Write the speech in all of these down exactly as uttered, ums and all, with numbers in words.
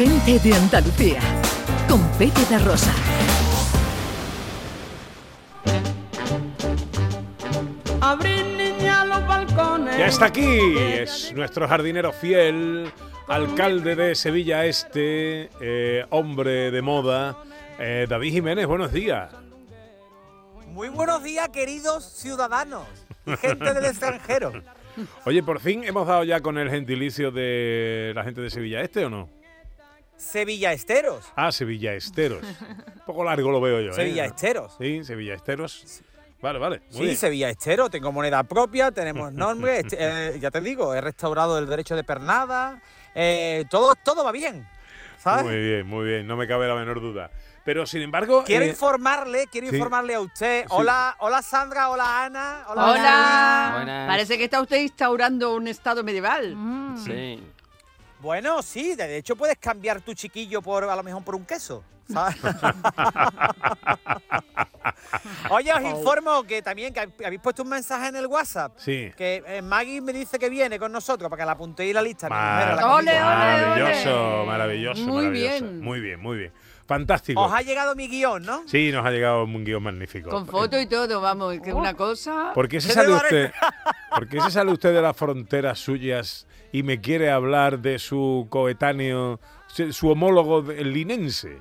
Gente de Andalucía, con Pepe da Rosa. Abrir, niña, los balcones. Ya está aquí, es nuestro jardinero fiel, alcalde de Sevilla Este, eh, hombre de moda, eh, David Jiménez, buenos días. Muy buenos días, queridos ciudadanos y gente del extranjero. Oye, por fin hemos dado ya con el gentilicio de la gente de Sevilla Este, ¿o no? Sevilla Esteros. Ah, Sevilla Esteros. Un poco largo lo veo yo, ¿eh? Sevilla Esteros. Sí, Sevilla Esteros. Vale, vale. Muy Sí, bien. Sevilla Estero, tengo moneda propia, tenemos nombre, este, eh, ya te digo, he restaurado el derecho de pernada, eh, todo, todo va bien, ¿sabes? Muy bien, muy bien, no me cabe la menor duda. Pero sin embargo... Quiero eh, informarle, quiero sí. informarle a usted. Sí. Hola, hola Sandra, hola Ana, hola. Hola. Buenas. Parece que está usted instaurando un estado medieval. Sí. Bueno, sí, de hecho puedes cambiar tu chiquillo por a lo mejor por un queso, ¿sabes? Oye, os informo que también que habéis puesto un mensaje en el WhatsApp. Sí. Que eh, Maggie me dice que viene con nosotros para que la apuntéis en la lista. mi mujer, a la Ole, cocina. ole, Maravilloso, ole. maravilloso, Muy maravilloso. bien. Muy bien, muy bien. Fantástico. Os ha llegado mi guión, ¿no? Sí, nos ha llegado un guión magnífico. Con foto y todo, vamos, que una cosa... ¿Por qué se ¿Qué sale te usted? ¿Por qué se sale usted de las fronteras suyas y me quiere hablar de su coetáneo, su su homólogo de- el linense?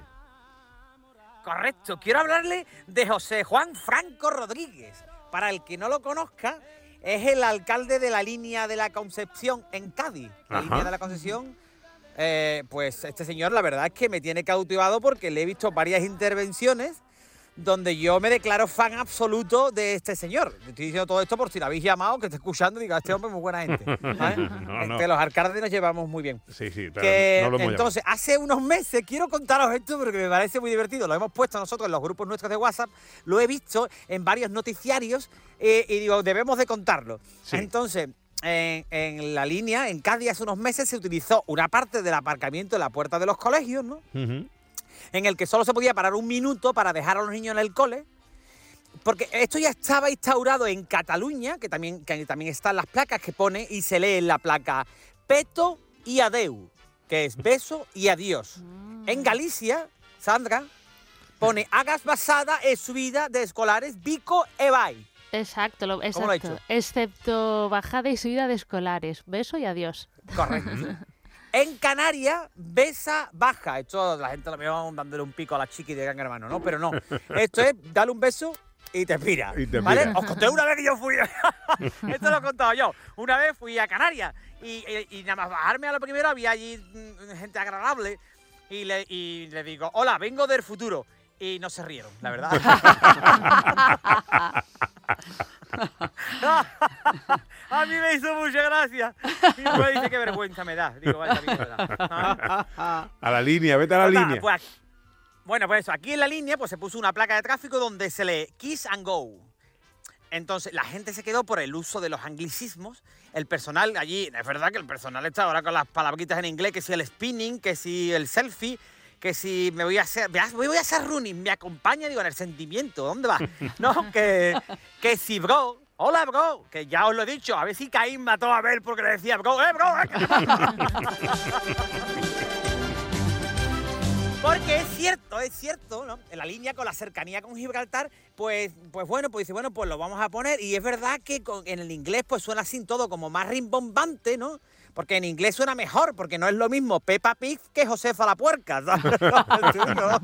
Correcto. Quiero hablarle de José Juan Franco Rodríguez. Para el que no lo conozca, es el alcalde de la línea de la Concepción en Cádiz. La Ajá. línea de la Concepción. Eh, pues este señor, la verdad es que me tiene cautivado porque le he visto varias intervenciones donde yo me declaro fan absoluto de este señor. Estoy diciendo todo esto por si lo habéis llamado, que esté escuchando y diga, este hombre es muy buena gente. ¿sabes? No, no. Este, los alcaldes nos llevamos muy bien. Sí, sí, pero Que, no lo hemos entonces, hace unos meses, quiero contaros esto porque me parece muy divertido, lo hemos puesto nosotros en los grupos nuestros de WhatsApp, lo he visto en varios noticiarios eh, y digo, debemos de contarlo. Sí. Entonces, en, en la línea, en Cádiz hace unos meses se utilizó una parte del aparcamiento en la puerta de los colegios, ¿no? llamado. Ujú. En el que solo se podía parar un minuto para dejar a los niños en el cole. Porque esto ya estaba instaurado en Cataluña, que también, que también están las placas que pone y se lee en la placa peto y adeu, que es beso y adiós. En Galicia, Sandra, pone hagas basada en subida de escolares bico e vai. Exacto, lo, ¿Cómo lo ha exacto. hecho? Excepto bajada y subida de escolares. Beso y adiós. Correcto. En Canarias, besa, baja. Esto la gente lo ve dándole un pico a la chiqui de Gran Hermano, ¿no? Pero no. Esto es darle un beso y te pira. Y te ¿Vale? pira. Os conté una vez que yo fui. Esto lo he contado yo. Una vez fui a Canarias y, y- y nada más bajarme a lo primero había allí mm, gente agradable y le, y le digo, hola, vengo del futuro. Y no se rieron, la verdad. A mí me hizo mucha gracia. Y me dice, qué vergüenza me da. Digo, vale, también me da. Ah. A la línea, vete a la Pues nada, línea. pues aquí- bueno, pues eso, aquí en la línea pues se puso una placa de tráfico donde se lee Kiss and Go. Entonces la gente se quedó por el uso de los anglicismos. El personal allí, es verdad que el personal está ahora con las palabritas en inglés, que si el spinning, que si el selfie, que si me voy a hacer, me voy a hacer running, me acompaña, digo, en el sentimiento, ¿dónde va? No, que, que si bro, hola bro, que ya os lo he dicho, a ver si Caín mató a Abel porque le decía bro, eh bro, eh. Porque es cierto, es cierto, ¿no? En la línea con la cercanía con Gibraltar, pues, pues bueno, pues dice, bueno, pues lo vamos a poner. Y es verdad que con- en el inglés pues suena así todo como más rimbombante, ¿no? Porque en inglés suena mejor, porque no es lo mismo Peppa Pig que Josefa la puerca, ¿sabes? ¿No?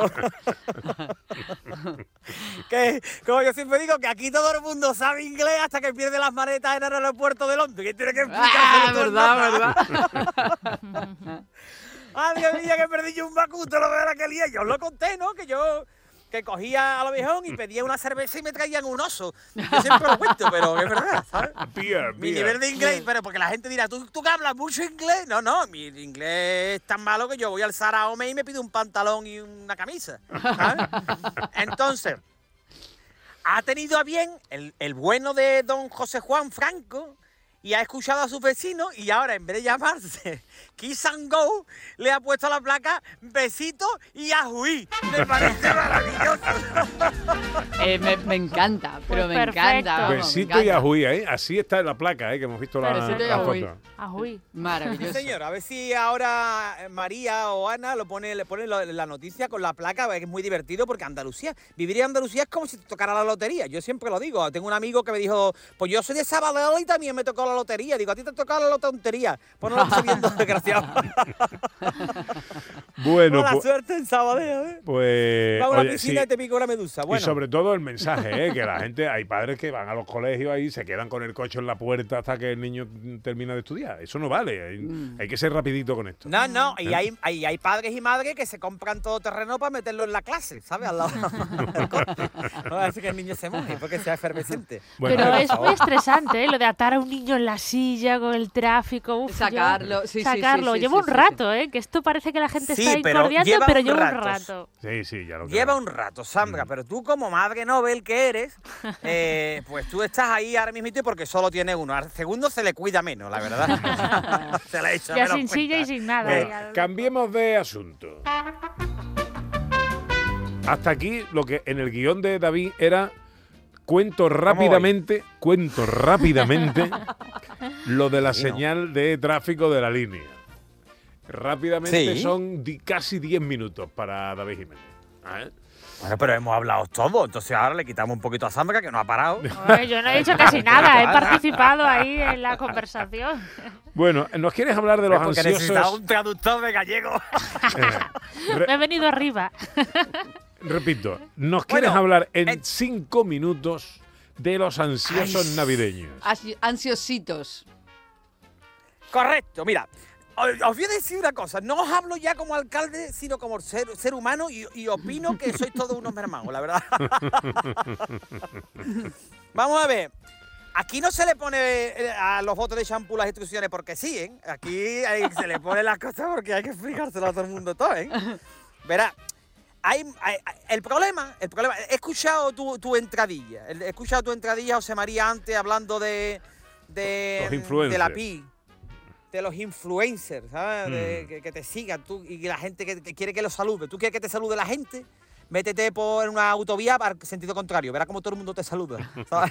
Que, como yo siempre digo, que aquí todo el mundo sabe inglés hasta que pierde las maletas en el aeropuerto de Londres. ¿Quién tiene que Ah, explicarse verdad, verdad. ¡Ah, Dios mío, que perdí yo un bacuto! Lo de la que lié. Yo os lo conté, ¿no? Que yo que cogía a lo viejón y pedía una cerveza y me traían un oso. Yo siempre lo cuento, pero es verdad, ¿sabes? Beer, Mi beer. nivel de inglés, pero porque la gente dirá, ¿tú, tú que hablas mucho inglés? No, no, mi inglés es tan malo que yo voy al Zara Home y me pido un pantalón y una camisa, ¿sabes? Entonces, ha tenido a bien el, el bueno de don José Juan Franco y ha escuchado a sus vecinos y ahora en vez de llamarse Kiss and Go, le ha puesto a la placa besito y ajuí. Me parece maravilloso. Eh, me, me encanta, pero Pues me perfecto. encanta. vamos, me Besito y encanta. ajuí, ¿eh? Así está en la placa, ¿eh? Que hemos visto la, Besito y la ajuí. foto. Ajuí. Maravilloso. Señor, a ver si ahora María o Ana lo pone, le pone lo- la noticia con la placa, que es muy divertido porque Andalucía, vivir en Andalucía es como si te tocara la lotería. Yo siempre lo digo. Tengo un amigo que me dijo, pues yo soy de Sabadell y también me tocó la lotería. Digo, a ti te tocó la tontería. Pues no lo estoy viendo, desgraciado. Bueno, Mala pues, suerte en Sabadell, ¿eh? pues Va a una oye, piscina sí. y te pica una medusa. Bueno, Y sobre todo el mensaje, ¿eh? Que la gente, hay padres que van a los colegios ahí, se quedan con el coche en la puerta hasta que el niño termina de estudiar. Eso no vale. Hay, Mm. hay que ser rapidito con esto. no, no, y ¿Eh? hay, hay, hay padres y madres que se compran todo terreno para meterlo en la clase, ¿sabes? Al lado. No hace que el niño se moje porque sea efervescente. Bueno, Pero por es muy favor. estresante, ¿eh? Lo de atar a un niño en la silla con el tráfico. Uf, yo- Sacarlo, sí, sí, sí, sacarlo. sí, Lleva sí, un sí, rato, ¿eh? Que esto parece que la gente Sí, está ahí pero cordiando, lleva pero un lleva un rato. rato. Sí, sí, ya lo Lleva creo. un rato, Sandra, Mm. pero tú como madre Nobel que eres, eh, pues tú estás ahí ahora mismo porque solo tiene uno. Al segundo se le cuida menos, la verdad. Se le echa Ya menos sin silla y cuenta. sin nada. Bueno, ya. cambiemos de asunto. Hasta aquí lo que en el guión de David era cuento rápidamente, cuento rápidamente lo de la Sí, ¿no? señal de tráfico de la línea. Rápidamente Sí. son di- casi diez minutos para David Jiménez. ¿Eh? Bueno, pero hemos hablado todo, entonces ahora le quitamos un poquito a Sandra que no ha parado. Oye, yo no he dicho casi nada, he participado ahí en la conversación. Bueno, ¿nos quieres hablar de los Porque necesitaba ansiosos? un traductor de gallego. Eh, re- Me he venido arriba. repito, ¿nos quieres Bueno, hablar en eh, cinco minutos de los ansiosos Ay. navideños? Ansi- Ansiositos. Correcto, mira. Os os voy a decir una cosa, no os hablo ya como alcalde, sino como ser, ser humano y, y opino que sois todos unos mermados, la verdad. Vamos a ver, aquí no se le pone eh, a los botes de champú las instrucciones porque sí, ¿eh? Aquí hay- se le pone las cosas porque hay que explicárselo a todo el mundo todo, ¿eh? Verá, hay, hay- el problema, el problema, he escuchado tu, tu entradilla, he escuchado tu entradilla, José María, antes hablando de, de, Los de influencers. la P I. De los influencers, ¿sabes? De- Mm. que, que te sigan tú y la gente que, que quiere que los salude. ¿Tú quieres que te salude la gente? Métete por una autovía para sentido contrario. Verás cómo todo el mundo te saluda. ¿sabes?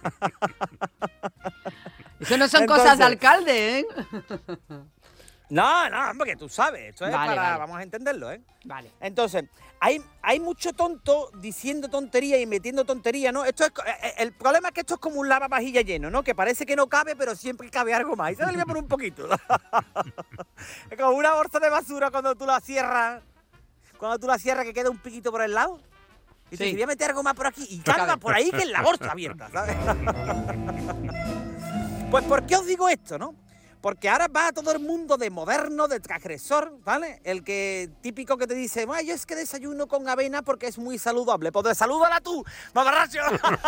Eso no son Entonces- cosas de alcalde, ¿eh? No, no, hombre, que tú sabes. Esto es Vale, para... vale. Vamos a entenderlo, ¿eh? Vale. Entonces, hay, hay mucho tonto diciendo tontería y metiendo tontería, ¿no? Esto es, co- eh, eh, el problema es que esto es como un lavavajilla lleno, ¿no? Que parece que no cabe, pero siempre cabe algo más. Y se le voy a poner un poquito. Es como una bolsa de basura cuando tú la cierras. Cuando tú la cierras que queda un piquito por el lado. Y te Sí. voy a meter algo más por aquí. Y carga Cabe. por ahí que es la bolsa abierta, ¿sabes? Pues, ¿por qué os digo esto, no? Porque ahora va todo el mundo de moderno, de transgresor, ¿vale? El que típico que te dice, "Ay, yo es que desayuno con avena porque es muy saludable". Pues salúdala tú, mamarracho.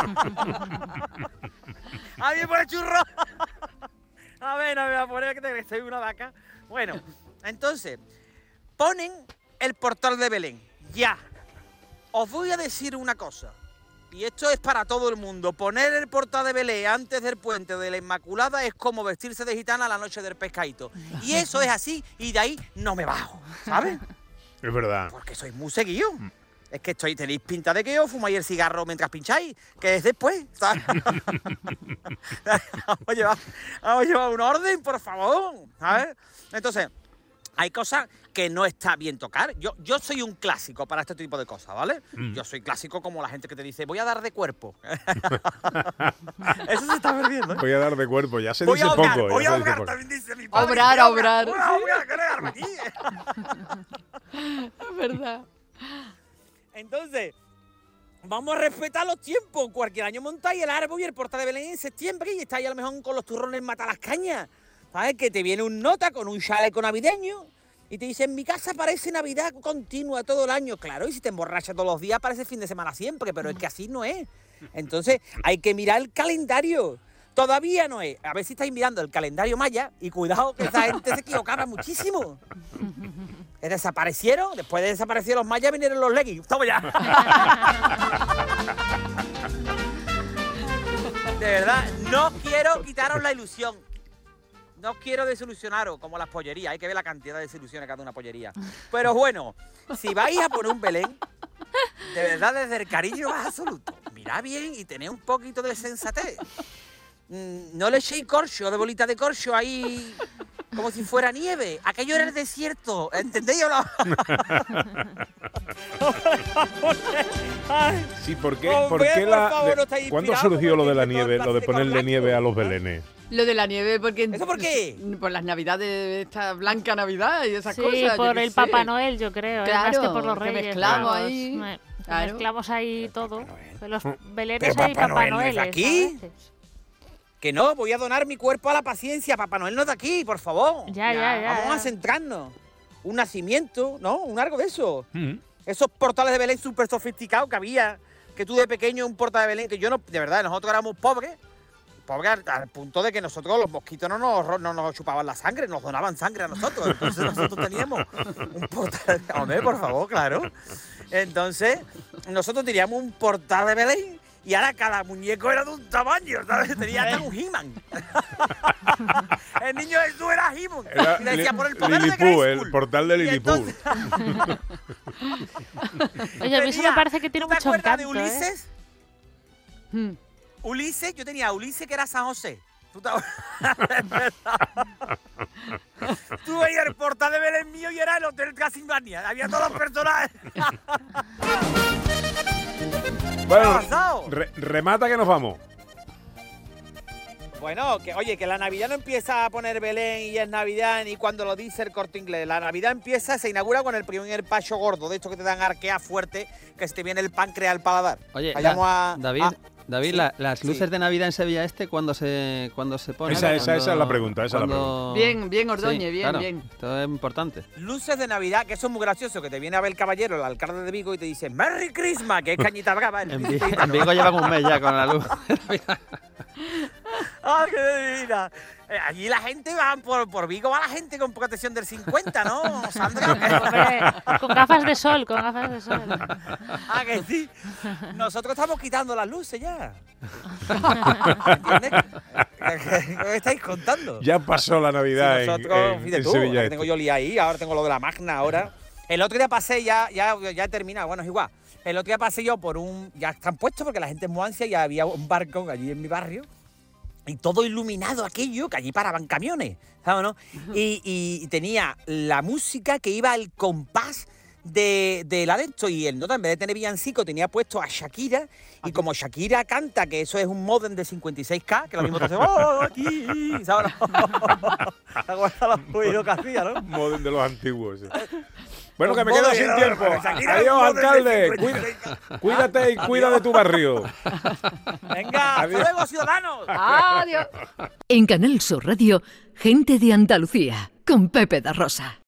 A mí me pone churro. Avena me va a poner que te soy una vaca. Bueno, entonces, ponen el portal de Belén. Ya. Os voy a decir una cosa. Y esto es para todo el mundo. Poner el portal de Belén antes del puente de la Inmaculada es como vestirse de gitana la noche del pescadito. Y eso es así y de ahí no me bajo, ¿sabes? Es verdad. Porque sois muy seguidos. Es que estoy, tenéis pinta de que os fumáis el cigarro mientras pincháis, que es después, ¿sabes? vamos, a llevar, vamos a llevar un orden, por favor, ¿sabes? Entonces, hay cosas que no está bien tocar. Yo, yo soy un clásico para este tipo de cosas, ¿vale? Mm. Yo soy clásico como la gente que te dice, voy a dar de cuerpo. Eso se está perdiendo, ¿eh? Voy a dar de cuerpo, ya se Voy dice a obrar, poco. voy ya a se dice obrar, poco. también dice mi padre. Obrar, Voy a obrar, Voy a obrar, que negarme aquí. Es verdad. Entonces, vamos a respetar los tiempos. Cualquier año montáis el árbol y el portal de Belén en septiembre y estáis a lo mejor con los turrones mata las cañas. ¿Sabes? Que te viene un nota con un chaleco navideño y te dice, en mi casa parece Navidad continua todo el año. Claro, y si te emborrachas todos los días parece fin de semana siempre, pero es que así no es. Entonces, hay que mirar el calendario. Todavía no es. A ver si estáis mirando el calendario maya y cuidado que esa gente se equivocaba muchísimo. Desaparecieron, después de desaparecer los mayas vinieron los leggings. ¡Toma ya! De verdad, no quiero quitaros la ilusión. no quiero desilusionaros, como las pollerías, hay que ver la cantidad de desilusiones que hace una pollería. Pero bueno, si vais a poner un Belén, de verdad, desde el cariño más absoluto, mirad bien y tened un poquito de sensatez. Mm, no le echéis corcho, de bolita de corcho ahí, como si fuera nieve. Aquello era el desierto, ¿entendéis o no? Sí, ¿por qué, Hombre, por qué por la, favor, de- no estáis ¿cuándo inspirados surgió como lo de la el director nieve, lo de Plaza de ponerle Blanco? nieve a los belenes? Lo de la nieve, porque... ¿Eso por qué? Por las navidades, esta blanca Navidad y esas Sí, cosas. yo por qué el sé. Papá Noel, yo creo, ¿eh? Más Claro, que por los que reyes. mezclamos vamos, ahí, eh, que claro. Mezclamos ahí todo. Que los belenes Pero hay Papá Papá Noel no es Noel. aquí. Que no, voy a donar mi cuerpo a la paciencia. Papá Noel no está aquí, por favor. Ya, ya, ya. Vamos ya. a centrarnos. Un nacimiento, ¿no? Un algo de eso. Mm. Esos portales de Belén súper sofisticados que había, que tú de pequeño un portal de Belén, que yo no, de verdad, nosotros éramos pobres, pobres al, al punto de que nosotros los mosquitos no nos, ro- no nos chupaban la sangre, nos donaban sangre a nosotros. Entonces nosotros teníamos un portal, hombre, por favor, claro. Entonces, nosotros teníamos un portal de Belén y ahora cada muñeco era de un tamaño, ¿sabes? Tenía hasta un He-Man. El niño Jesús era He-Man. Era Y le decía, Li- por el poder de Lilliput, Grayskull. el portal de Y Lilliput. entonces- Oye, a mí eso me Tenía- parece que tiene ¿tú te mucho acuerdas encanto, de ¿eh? Ulises? Hmm. Ulises, yo tenía a Ulises que era San José. ¿Tú, te... Tú veías el portal de Belén mío y era el Hotel Transilvania. Había todos los personajes. Bueno, ha pasado? re- remata que nos vamos. Bueno, que oye, que la Navidad no empieza a poner Belén y es Navidad ni cuando lo dice el Corte Inglés. La Navidad empieza, se inaugura con el primer pacho gordo, de hecho que te dan arquea fuerte, que se te viene el páncreas al paladar. Oye, Vayamos la- a- David, a- David, sí, la- las sí. luces de Navidad en Sevilla Este, ¿cuándo se, cuándo se ponen? Esa- esa- ¿Cuándo- esa es la pregunta, esa es la cuándo- Bien, bien, Ordóñez, Sí, bien, claro, bien. Esto es importante. Luces de Navidad, que eso es muy gracioso, que te viene a ver el caballero, el alcalde de Vigo, y te dice ¡Merry Christmas! Que es cañita brava. el En, príncipe Vi- gitano. en Vigo llevan un mes ya con la luz. ¡Ah, qué divina! Eh, allí la gente va por, por Vigo, va la gente con protección del cincuenta, ¿no, Sandra? Hombre, con gafas de sol, con gafas de sol. Ah, que sí. Nosotros estamos quitando las luces ya. ¿Entiendes? ¿Qué me estáis contando? Ya pasó la Navidad Sí, en, nosotros, en- fíjate en tú, Sevilla la que Este. tengo yo lía ahí, ahora tengo lo de la Magna ahora. El otro día pasé, ya, ya, ya he terminado, bueno, es igual. El otro día pasé yo por un, ya están puestos porque la gente es muy ansia y había un barco allí en mi barrio y todo iluminado aquello, que allí paraban camiones, ¿sabes, no? Y, y tenía la música que iba al compás de, de la de esto y el nota en vez de tener villancico tenía puesto a Shakira y como Shakira canta que eso es un modem de cincuenta y seis K que lo mismo te hace ¡oh, aquí! ¿Sabes? ¿Te acuerdas los ruidos que hacía, no? Modem de los antiguos. sí. Bueno, que Los me quedo modem, sin no, tiempo. porque Shakira Adiós, es un modem de alcalde. cincuenta y Cuida- seis K. cuídate y cuida de tu barrio. Venga, hasta Adiós. luego, ciudadanos. Adiós. En Canal Sur Radio, Gente de Andalucía, con Pepe da Rosa.